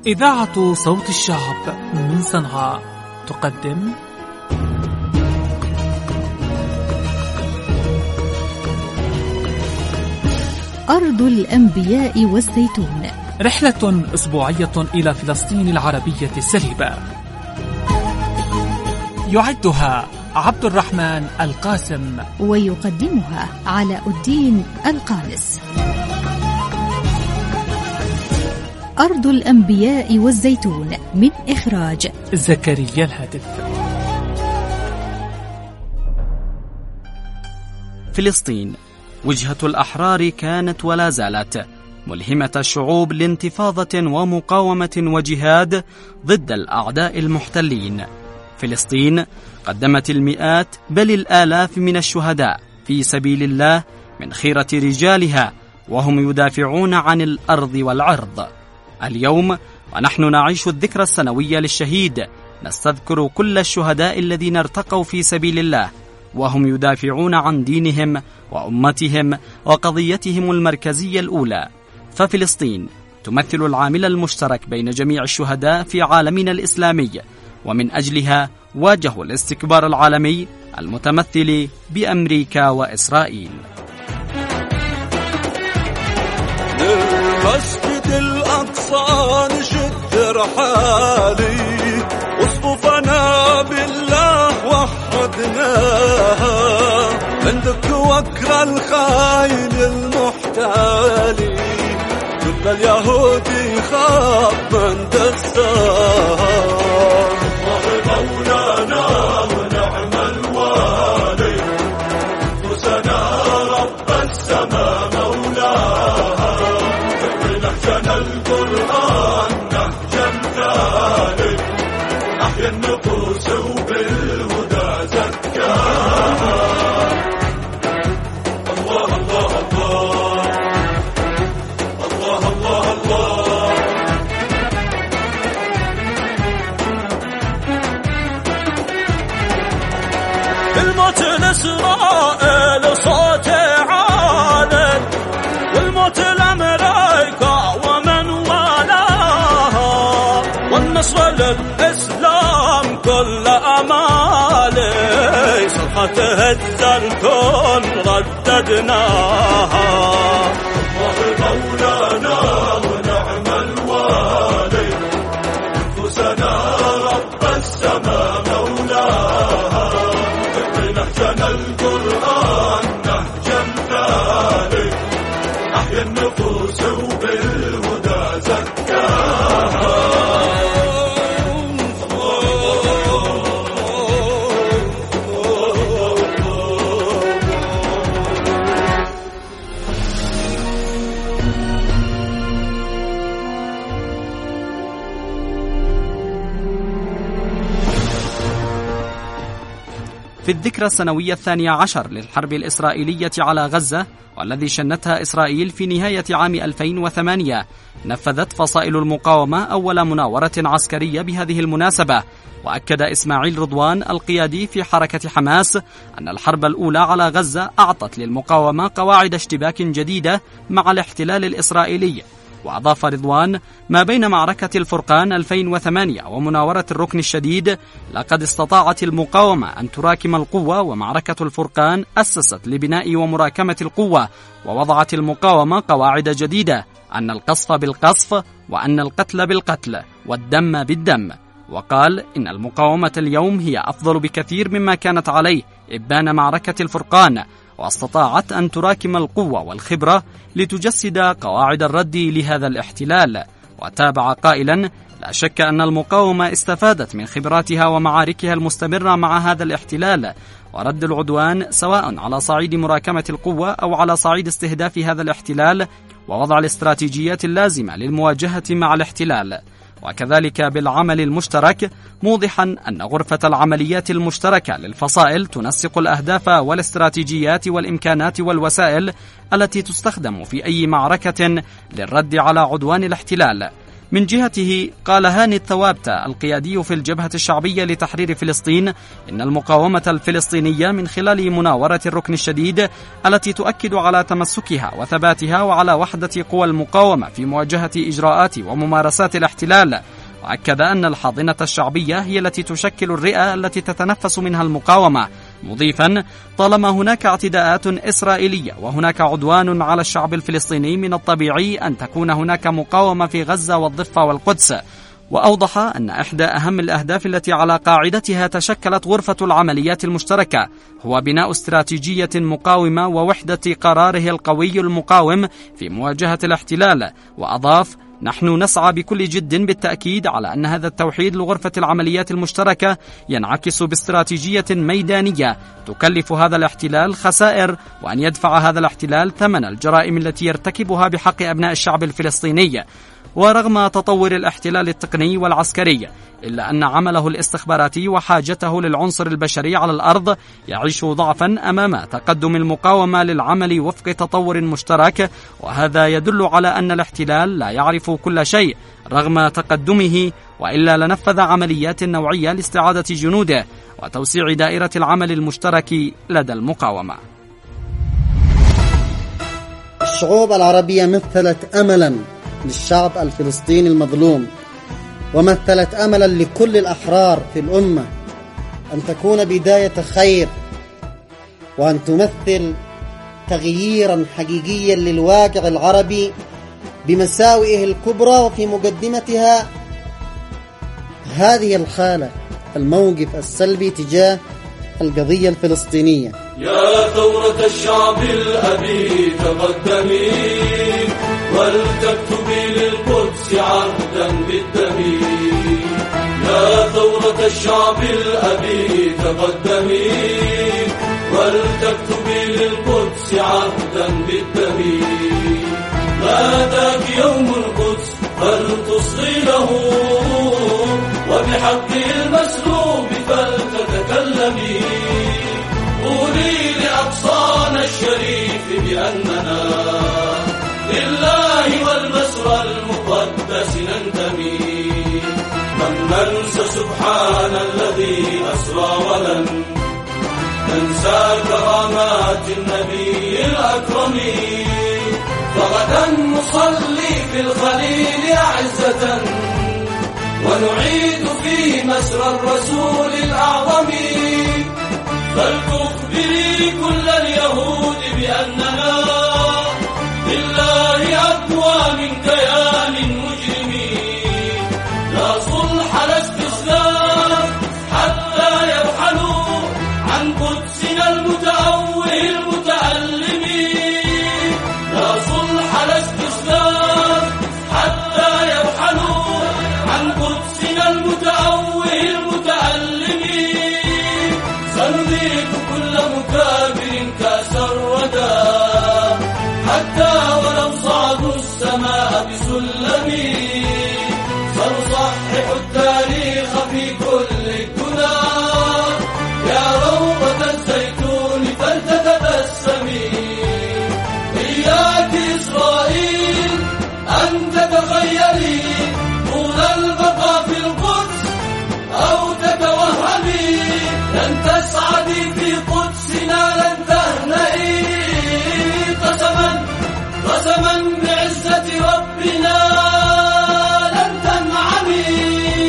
إذاعة صوت الشعب من صنعاء تقدم أرض الأنبياء والزيتون، رحلة أسبوعية إلى فلسطين العربية السليبة، يعدها عبد الرحمن القاسم ويقدمها علاء الدين القانس. أرض الأنبياء والزيتون من إخراج زكريا الهادف. فلسطين وجهة الأحرار كانت ولا زالت ملهمة الشعوب لانتفاضة ومقاومة وجهاد ضد الأعداء المحتلين. فلسطين قدمت المئات بل الآلاف من الشهداء في سبيل الله من خيرة رجالها وهم يدافعون عن الأرض والعرض. اليوم ونحن نعيش الذكرى السنوية للشهيد نستذكر كل الشهداء الذين ارتقوا في سبيل الله وهم يدافعون عن دينهم وأمتهم وقضيتهم المركزية الأولى. ففلسطين تمثل العامل المشترك بين جميع الشهداء في عالمنا الإسلامي، ومن أجلها واجهوا الاستكبار العالمي المتمثل بأمريكا وإسرائيل. للمسجد الأقصى نشد رحالي وصفوفنا بالله وحدناها عندك وكر الخاين المحتالي كل اليهودي خاف من دساه. مولانا ونعم الوالي نفوسنا رب السماء مولاها نهجنا القرآن نهجا ثاني نحيا النفوس وبالهدى زكاها. الله الله الله الله الله الله الموت لإسرائيل صوت عالٍ والموت لأمريكا ومن والاها والنصر للإسلام كل أمالي صرخة هز الكون رددناها. الله مولانا ونعم الوالي نفوسنا رب السماء مولاها نهجنا القرآن نهجا ثاني نحيا النفوس وبالهدى زكاها. في الذكرى السنوية 12 للحرب الإسرائيلية على غزة والذي شنتها إسرائيل في نهاية عام 2008 نفذت فصائل المقاومة أول مناورة عسكرية بهذه المناسبة. وأكد إسماعيل رضوان القيادي في حركة حماس أن الحرب الأولى على غزة أعطت للمقاومة قواعد اشتباك جديدة مع الاحتلال الإسرائيلي. وأضاف رضوان ما بين معركة الفرقان 2008 ومناورة الركن الشديد لقد استطاعت المقاومة أن تراكم القوة، ومعركة الفرقان أسست لبناء ومراكمة القوة ووضعت المقاومة قواعد جديدة أن القصف بالقصف وأن القتل بالقتل والدم بالدم. وقال إن المقاومة اليوم هي أفضل بكثير مما كانت عليه إبان معركة الفرقان، واستطاعت أن تراكم القوة والخبرة لتجسد قواعد الرد لهذا الاحتلال. وتابع قائلا: لا شك أن المقاومة استفادت من خبراتها ومعاركها المستمرة مع هذا الاحتلال ورد العدوان، سواء على صعيد مراكمة القوة أو على صعيد استهداف هذا الاحتلال ووضع الاستراتيجيات اللازمة للمواجهة مع الاحتلال. وكذلك بالعمل المشترك، موضحا أن غرفة العمليات المشتركة للفصائل تنسق الأهداف والاستراتيجيات والإمكانات والوسائل التي تستخدم في أي معركة للرد على عدوان الاحتلال، من جهته قال هاني الثوابتة القيادي في الجبهة الشعبية لتحرير فلسطين إن المقاومة الفلسطينية من خلال مناورة الركن الشديد التي تؤكد على تمسكها وثباتها وعلى وحدة قوى المقاومة في مواجهة إجراءات وممارسات الاحتلال، وأكد أن الحاضنة الشعبية هي التي تشكل الرئة التي تتنفس منها المقاومة، مضيفا طالما هناك اعتداءات إسرائيلية وهناك عدوان على الشعب الفلسطيني من الطبيعي أن تكون هناك مقاومة في غزة والضفة والقدس. وأوضح أن إحدى أهم الأهداف التي على قاعدتها تشكلت غرفة العمليات المشتركة هو بناء استراتيجية مقاومة ووحدة قراره القوي المقاوم في مواجهة الاحتلال. وأضاف: نحن نسعى بكل جد بالتأكيد على أن هذا التوحيد لغرفة العمليات المشتركة ينعكس باستراتيجية ميدانية تكلف هذا الاحتلال خسائر، وأن يدفع هذا الاحتلال ثمن الجرائم التي يرتكبها بحق أبناء الشعب الفلسطيني. ورغم تطور الاحتلال التقني والعسكري إلا أن عمله الاستخباراتي وحاجته للعنصر البشري على الأرض يعيش ضعفا أمام تقدم المقاومة للعمل وفق تطور مشترك، وهذا يدل على أن الاحتلال لا يعرف كل شيء رغم تقدمه، وإلا لنفذ عمليات نوعية لاستعادة جنوده وتوسيع دائرة العمل المشترك لدى المقاومة. الشعوب العربية مثلت أملا للشعب الفلسطيني المظلوم، ومثلت أملا لكل الأحرار في الأمة أن تكون بداية خير، وأن تمثل تغييرا حقيقيا للواقع العربي بمساوئه الكبرى، وفي مقدمتها هذه الحالة الموقف السلبي تجاه القضية الفلسطينية. يا ثورة الشعب الأبي تقدمي ولتكتبي للقدس عهدا بالدم. يا ثورة الشعب الأبي تقدمي ولتكتبي للقدس عهدا بالدم. ناداك يوم القدس فلتصغي له وبحق المسلوب فلتتكلمي. قولي لأقصانا الشريف بأننا لله والمسرى المقدس ننتمي. من ننسى سبحان الذي أسرى ولن ننسى كرامات النبي الأكرم. فغدا نصلي في الخليل أعزة ونعيد فيه مسرى الرسول الأعظم. فلتخبري كل اليهود بأننا لله أقوى من كيان مجرم. لا صلح لا استسلام حتى يرحلوا عن قدسنا المتأوه المتألم. لا صلح لا استسلام حتى يرحلوا عن قدسنا المتأوه المتألم. سنذيق كل مكابر كأس الردى حتى ولو صعدوا السماء بسلم. سنصحح التاريخ في كل الدنا يا روضة الزيتون فلتتبسمي. إياك إسرائيل أن تتخيلي طول البقاء في القدس أو تتوهمي. لن تسعدي في قدسنا لن تهنئي. قسما بعزة ربنا لن تنعمي.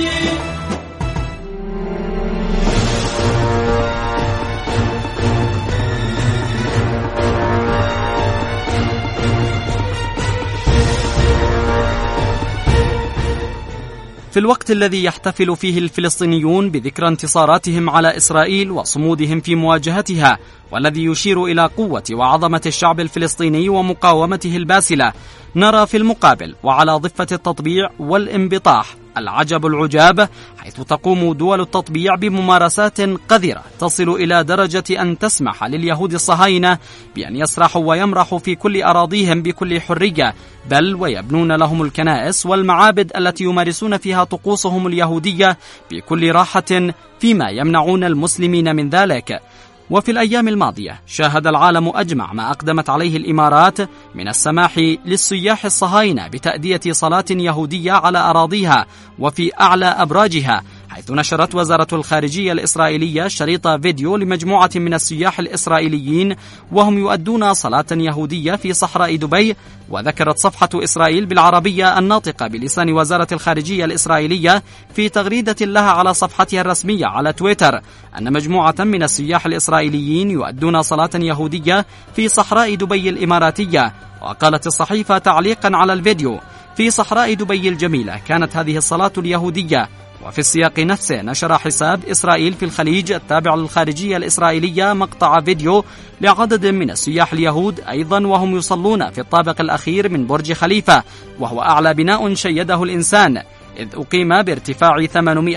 في الوقت الذي يحتفل فيه الفلسطينيون بذكرى انتصاراتهم على إسرائيل وصمودهم في مواجهتها، والذي يشير إلى قوة وعظمة الشعب الفلسطيني ومقاومته الباسلة، نرى في المقابل وعلى ضفة التطبيع والانبطاح العجب العجاب، حيث تقوم دول التطبيع بممارسات قذرة تصل إلى درجة أن تسمح لليهود الصهاينة بأن يسرحوا ويمرحوا في كل أراضيهم بكل حرية، بل ويبنون لهم الكنائس والمعابد التي يمارسون فيها طقوسهم اليهودية بكل راحة، فيما يمنعون المسلمين من ذلك. وفي الأيام الماضية شاهد العالم أجمع ما أقدمت عليه الإمارات من السماح للسياح الصهاينة بتأدية صلاة يهودية على أراضيها وفي أعلى أبراجها، حيث نشرت وزارة الخارجية الإسرائيلية شريط فيديو لمجموعة من السياح الإسرائيليين وهم يؤدون صلاة يهودية في صحراء دبي. وذكرت صفحة إسرائيل بالعربية الناطقة بلسان وزارة الخارجية الإسرائيلية في تغريدة لها على صفحتها الرسمية على تويتر أن مجموعة من السياح الإسرائيليين يؤدون صلاة يهودية في صحراء دبي الإماراتية. وقالت الصحيفة تعليقا على الفيديو: في صحراء دبي الجميلة كانت هذه الصلاة اليهودية. وفي السياق نفسه نشر حساب إسرائيل في الخليج التابع للخارجية الإسرائيلية مقطع فيديو لعدد من السياح اليهود أيضا وهم يصلون في الطابق الأخير من برج خليفة، وهو أعلى بناء شيده الإنسان، إذ أقيم بارتفاع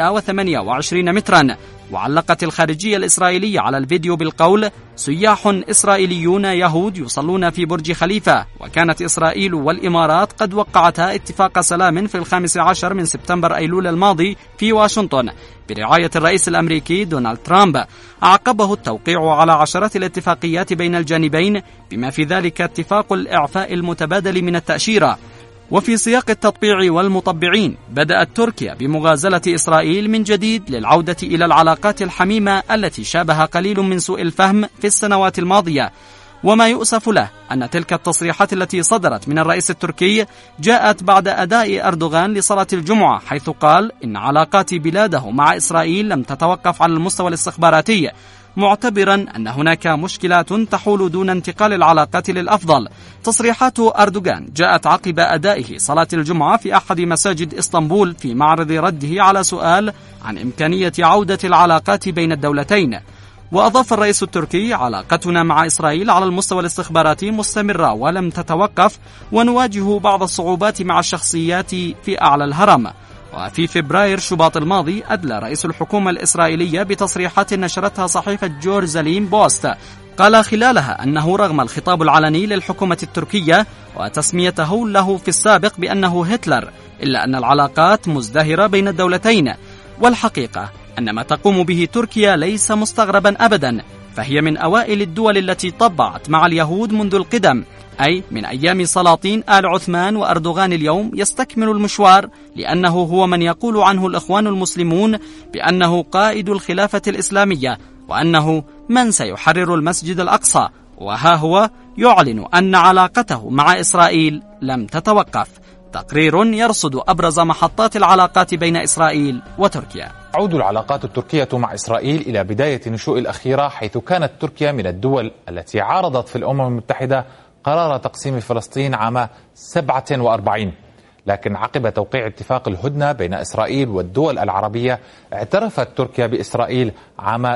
828 مترا. وعلقت الخارجية الإسرائيلية على الفيديو بالقول: سياح إسرائيليون يهود يصلون في برج خليفة. وكانت إسرائيل والإمارات قد وقعتا اتفاق سلام في 15 من سبتمبر أيلول الماضي في واشنطن برعاية الرئيس الأمريكي دونالد ترامب، عقبه التوقيع على عشرات الاتفاقيات بين الجانبين بما في ذلك اتفاق الإعفاء المتبادل من التأشيرة. وفي سياق التطبيع والمطبعين بدأت تركيا بمغازلة إسرائيل من جديد للعودة إلى العلاقات الحميمة التي شابها قليل من سوء الفهم في السنوات الماضية. وما يؤسف له أن تلك التصريحات التي صدرت من الرئيس التركي جاءت بعد أداء أردوغان لصلاة الجمعة، حيث قال إن علاقات بلاده مع إسرائيل لم تتوقف على المستوى الاستخباراتي، معتبرا أن هناك مشكلات تحول دون انتقال العلاقات للأفضل. تصريحات أردوغان جاءت عقب أدائه صلاة الجمعة في أحد مساجد إسطنبول في معرض رده على سؤال عن إمكانية عودة العلاقات بين الدولتين. وأضاف الرئيس التركي: علاقتنا مع إسرائيل على المستوى الاستخباراتي مستمرة ولم تتوقف، ونواجه بعض الصعوبات مع الشخصيات في أعلى الهرم. وفي فبراير شباط الماضي أدلى رئيس الحكومة الإسرائيلية بتصريحات نشرتها صحيفة جورزاليم بوست قال خلالها أنه رغم الخطاب العلني للحكومة التركية وتسميته له في السابق بأنه هتلر، إلا أن العلاقات مزدهرة بين الدولتين. والحقيقة أن ما تقوم به تركيا ليس مستغربا أبدا، فهي من أوائل الدول التي طبعت مع اليهود منذ القدم، أي من أيام سلاطين آل عثمان وأردوغان. اليوم يستكمل المشوار، لأنه هو من يقول عنه الإخوان المسلمون بأنه قائد الخلافة الإسلامية، وأنه من سيحرر المسجد الأقصى. وها هو يعلن أن علاقته مع إسرائيل لم تتوقف. تقرير يرصد أبرز محطات العلاقات بين إسرائيل وتركيا. تعود العلاقات التركية مع إسرائيل إلى بداية النشوء الأخيرة، حيث كانت تركيا من الدول التي عارضت في الأمم المتحدة قرار تقسيم فلسطين عام 47. لكن عقب توقيع اتفاق الهدنة بين إسرائيل والدول العربية اعترفت تركيا بإسرائيل عام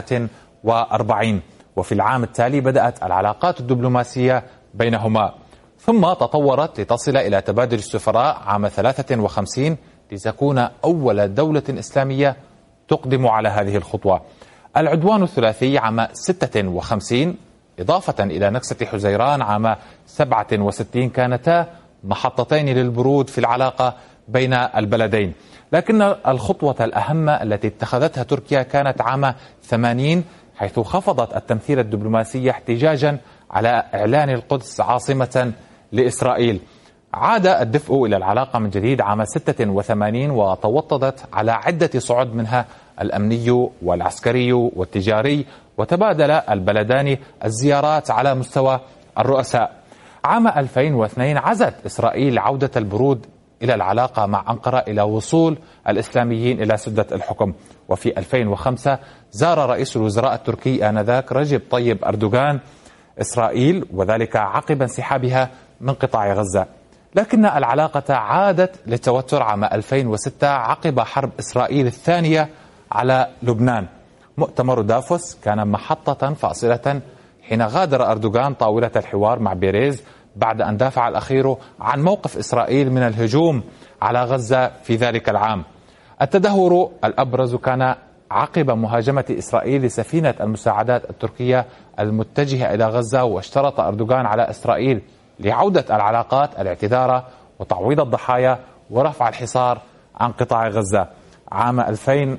49، وفي العام التالي بدأت العلاقات الدبلوماسية بينهما، ثم تطورت لتصل إلى تبادل السفراء عام 53 لتكون أول دولة إسلامية تقدم على هذه الخطوة. العدوان الثلاثي عام 56 إضافة إلى نكسة حزيران عام 67 كانتا محطتين للبرود في العلاقة بين البلدين. لكن الخطوة الأهم التي اتخذتها تركيا كانت عام 80، حيث خفضت التمثيل الدبلوماسي احتجاجا على إعلان القدس عاصمة لإسرائيل. عاد الدفء إلى العلاقة من جديد عام 86 وتوطدت على عدة صعد، منها الأمني والعسكري والتجاري، وتبادل البلدان الزيارات على مستوى الرؤساء. عام 2002 عزت إسرائيل عودة البرود إلى العلاقة مع أنقرة إلى وصول الإسلاميين إلى سدة الحكم. وفي 2005 زار رئيس الوزراء التركي آنذاك رجب طيب أردوغان إسرائيل، وذلك عقب انسحابها من قطاع غزة. لكن العلاقة عادت للتوتر عام 2006 عقب حرب إسرائيل الثانية على لبنان. مؤتمر دافوس كان محطة فاصلة حين غادر أردوغان طاولة الحوار مع بيريز بعد أن دافع الأخير عن موقف إسرائيل من الهجوم على غزة في ذلك العام. التدهور الأبرز كان عقب مهاجمة إسرائيل لسفينة المساعدات التركية المتجهة إلى غزة، واشترط أردوغان على إسرائيل لعودة العلاقات الاعتذار وتعويض الضحايا ورفع الحصار عن قطاع غزة. عام 2000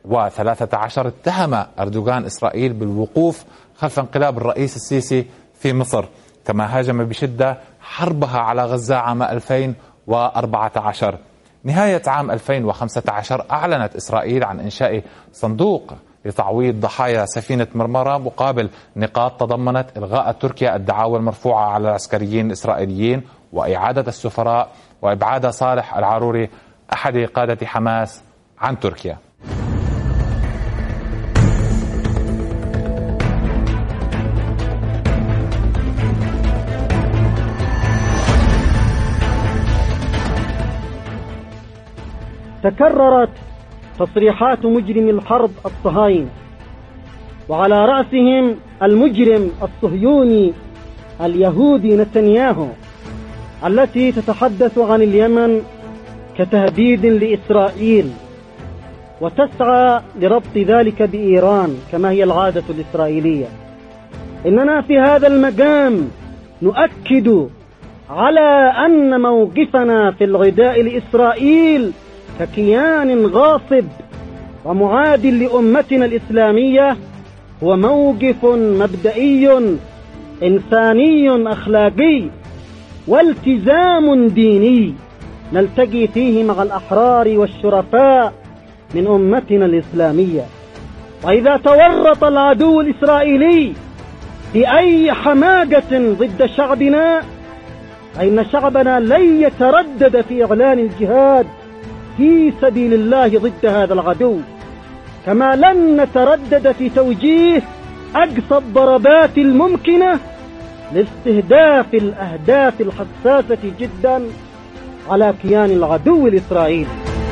و13 اتهم أردوغان إسرائيل بالوقوف خلف انقلاب الرئيس السيسي في مصر، كما هاجم بشدة حربها على غزة عام 2014. نهاية عام 2015 أعلنت إسرائيل عن إنشاء صندوق لتعويض ضحايا سفينة مرمرة مقابل نقاط تضمنت إلغاء تركيا الدعاوى المرفوعة على العسكريين الإسرائيليين وإعادة السفراء وإبعاد صالح العروري أحد قادة حماس عن تركيا. تكررت تصريحات مجرم الحرب الصهاينة وعلى رأسهم المجرم الصهيوني اليهودي نتنياهو التي تتحدث عن اليمن كتهديد لإسرائيل وتسعى لربط ذلك بإيران كما هي العادة الإسرائيلية. إننا في هذا المقام نؤكد على أن موقفنا في العداء لإسرائيل ككيان غاصب ومعاد لأمتنا الإسلامية هو موقف مبدئي إنساني أخلاقي والتزام ديني نلتقي فيه مع الأحرار والشرفاء من أمتنا الإسلامية. وإذا تورط العدو الإسرائيلي في أي حماقة ضد شعبنا فإن شعبنا لن يتردد في إعلان الجهاد في سبيل الله ضد هذا العدو، كما لن نتردد في توجيه أقصى الضربات الممكنة لاستهداف الأهداف الحساسة جدا على كيان العدو الإسرائيلي.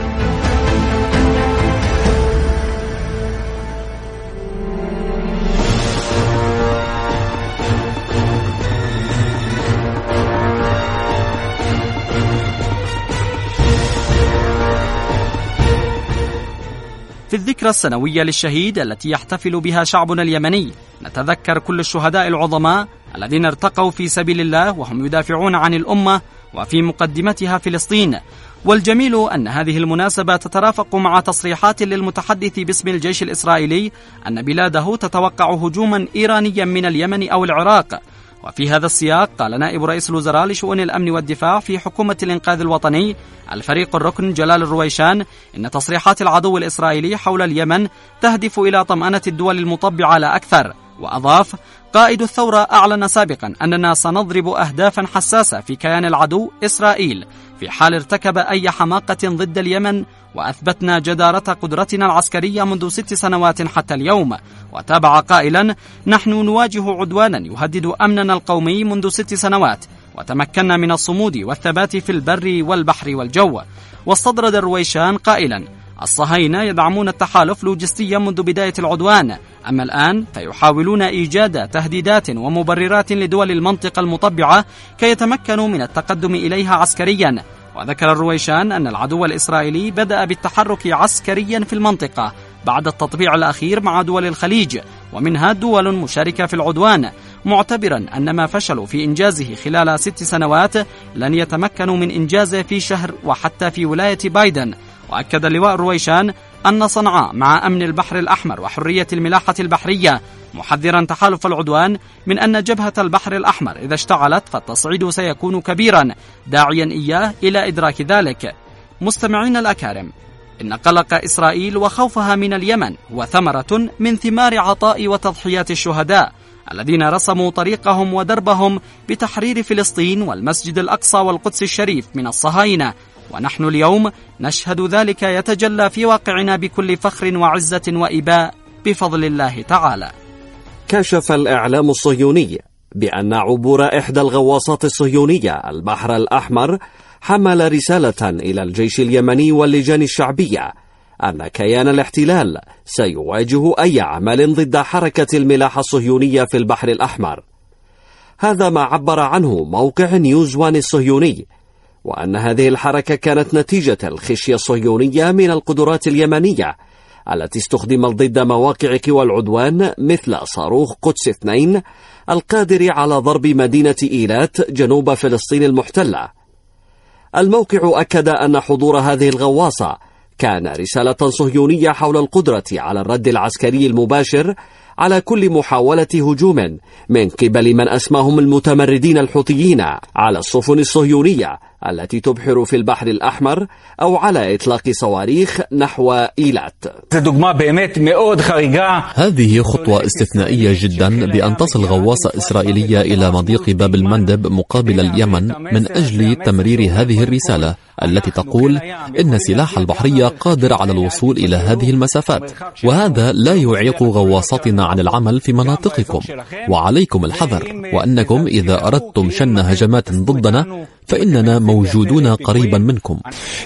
في الذكرى السنوية للشهيد التي يحتفل بها شعبنا اليمني نتذكر كل الشهداء العظماء الذين ارتقوا في سبيل الله وهم يدافعون عن الأمة وفي مقدمتها فلسطين. والجميل أن هذه المناسبة تترافق مع تصريحات للمتحدث باسم الجيش الإسرائيلي أن بلاده تتوقع هجوما إيرانيا من اليمن أو العراق. وفي هذا السياق قال نائب رئيس الوزراء لشؤون الأمن والدفاع في حكومة الإنقاذ الوطني الفريق الركن جلال الرويشان إن تصريحات العدو الإسرائيلي حول اليمن تهدف إلى طمأنة الدول المطبعة لا أكثر. وأضاف: قائد الثورة أعلن سابقا أننا سنضرب أهدافا حساسة في كيان العدو إسرائيل في حال ارتكب أي حماقة ضد اليمن، وأثبتنا جدارة قدرتنا العسكرية منذ 6 سنوات حتى اليوم. وتابع قائلا: نحن نواجه عدوانا يهدد أمننا القومي منذ 6 سنوات، وتمكنا من الصمود والثبات في البر والبحر والجو. واستطرد الرويشان قائلا: الصهاينة يدعمون التحالف لوجستيا منذ بداية العدوان، أما الآن فيحاولون إيجاد تهديدات ومبررات لدول المنطقة المطبعة كي يتمكنوا من التقدم إليها عسكريا. وذكر الرويشان أن العدو الإسرائيلي بدأ بالتحرك عسكريا في المنطقة بعد التطبيع الأخير مع دول الخليج ومنها دول مشاركة في العدوان، معتبرا أن ما فشلوا في إنجازه خلال 6 سنوات لن يتمكنوا من إنجازه في شهر وحتى في ولاية بايدن. وأكد اللواء الرويشان أن صنعاء مع أمن البحر الأحمر وحرية الملاحة البحرية، محذرا تحالف العدوان من أن جبهة البحر الأحمر إذا اشتعلت فالتصعيد سيكون كبيرا، داعيا إياه إلى إدراك ذلك. مستمعين الأكارم، إن قلق إسرائيل وخوفها من اليمن هو ثمرة من ثمار عطاء وتضحيات الشهداء الذين رسموا طريقهم ودربهم بتحرير فلسطين والمسجد الأقصى والقدس الشريف من الصهاينة، ونحن اليوم نشهد ذلك يتجلى في واقعنا بكل فخر وعزة وإباء بفضل الله تعالى. كشف الإعلام الصهيوني بأن عبور إحدى الغواصات الصهيونية البحر الأحمر حمل رسالة إلى الجيش اليمني واللجان الشعبية أن كيان الاحتلال سيواجه أي عمل ضد حركة الملاحة الصهيونية في البحر الأحمر. هذا ما عبر عنه موقع نيوز وان الصهيوني، وأن هذه الحركة كانت نتيجة الخشية الصهيونية من القدرات اليمنية التي استخدمت ضد مواقع قوى العدوان مثل صاروخ قدس 2 القادر على ضرب مدينة إيلات جنوب فلسطين المحتلة. الموقع أكد أن حضور هذه الغواصة كان رسالة صهيونية حول القدرة على الرد العسكري المباشر على كل محاولة هجوم من قبل من أسماهم المتمردين الحوثيين على السفن الصهيونية التي تبحر في البحر الأحمر أو على إطلاق صواريخ نحو إيلات. هذه خطوة استثنائية جدا بأن تصل غواصة إسرائيلية إلى مضيق باب المندب مقابل اليمن من أجل تمرير هذه الرسالة التي تقول إن سلاح البحرية قادر على الوصول إلى هذه المسافات، وهذا لا يعيق غواصاتنا عن العمل في مناطقكم، وعليكم الحذر، وأنكم إذا أردتم شن هجمات ضدنا فإننا موجودون قريبا منكم.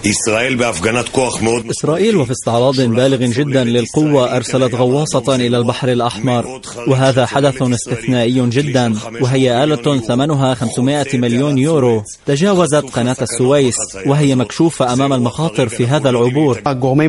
إسرائيل وفي استعراض بالغ جدا للقوة أرسلت غواصة إلى البحر الأحمر، وهذا حدث استثنائي جدا، وهي آلة ثمنها 500 مليون يورو تجاوزت قناة السويس وهي مكشوفة أمام المخاطر في هذا العبور.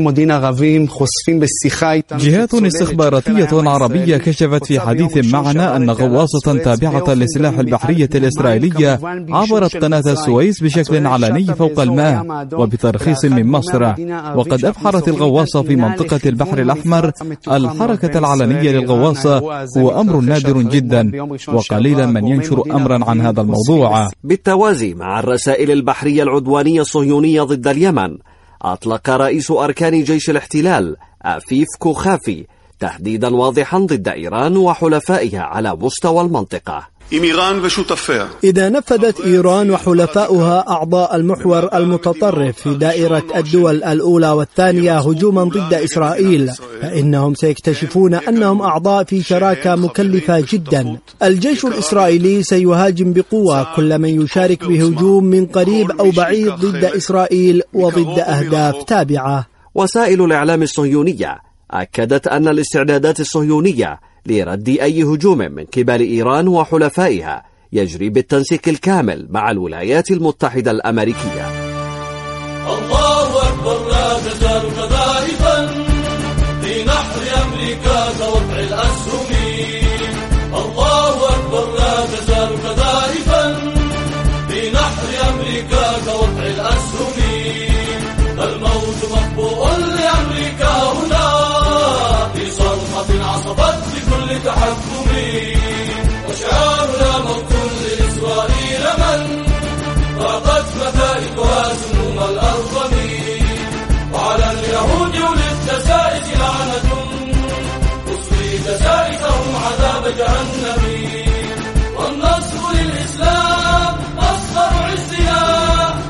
جهات استخباراتية عربية كشفت في حديث معنا أن غواصة تابعة لسلاح البحرية الإسرائيلية عبرت قناة السويس بشكل علني فوق الماء وبترخيص من مصر، وقد أبحرت الغواصة في منطقة البحر الأحمر. الحركة العلنية للغواصة هو أمر نادر جدا، وقليلا من ينشر أمرا عن هذا الموضوع. بالتوازي مع الرسائل البحرية العدوانية الصهيونية ضد اليمن، أطلق رئيس أركان جيش الاحتلال أفيف كوخافي تهديدا واضحا ضد إيران وحلفائها على مستوى المنطقة. إذا نفذت إيران وحلفاؤها أعضاء المحور المتطرف في دائرة الدول الأولى والثانية هجوما ضد إسرائيل، فإنهم سيكتشفون أنهم أعضاء في شراكة مكلفة جدا. الجيش الإسرائيلي سيهاجم بقوة كل من يشارك بهجوم من قريب أو بعيد ضد إسرائيل وضد أهداف تابعة. وسائل الإعلام الصهيونية أكدت أن الاستعدادات الصهيونية لرد أي هجوم من قبل إيران وحلفائها يجري بالتنسيق الكامل مع الولايات المتحدة الأمريكية. الله أكبر لا تزال كذائفا في نحر أمريكا كوضع الأسهم. الله أكبر لا تزال كذائفا في نحر أمريكا كوضع الأسهم. الموت مطبوع لأمريكا هنا في صرخة عصبت بكل تحكم، وشعارنا موت لإسرائيل من فاقت مكائدها سموم الأرض. وعلى اليهود وللدسائس لعنة تصلي دسائسهم عذاب جهنم. والنصر للإسلام مصدر عزنا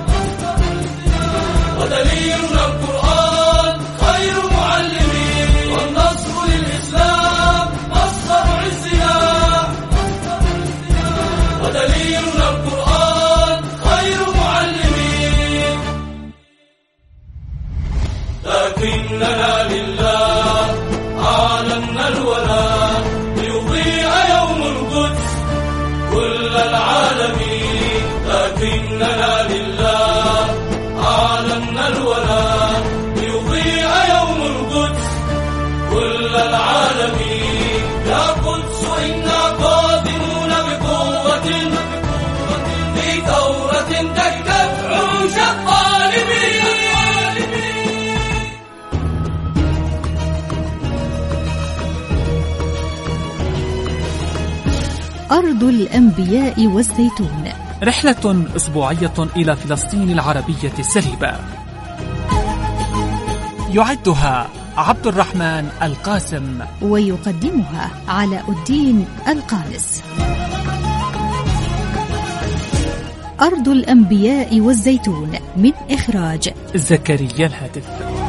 ودليلنا القرآن خير معلم. والنصر للإسلام مصدر عزنا ودليلنا القرآن خير معلم. لكننا لله أعلنا الولاء ليضيع يوم القدس كل العالمين. لكننا لله أعلنا الولاء ليضيع يوم القدس كل العالمين. يا قدس إنا قادمون بقوة في ثورة تكتب عروش الطالبين. أرض الأنبياء والزيتون، رحلة أسبوعية إلى فلسطين العربية السليبة، يعدها عبد الرحمن القاسم ويقدمها علاء الدين القانس. أرض الأنبياء والزيتون من إخراج زكريا الهاتف.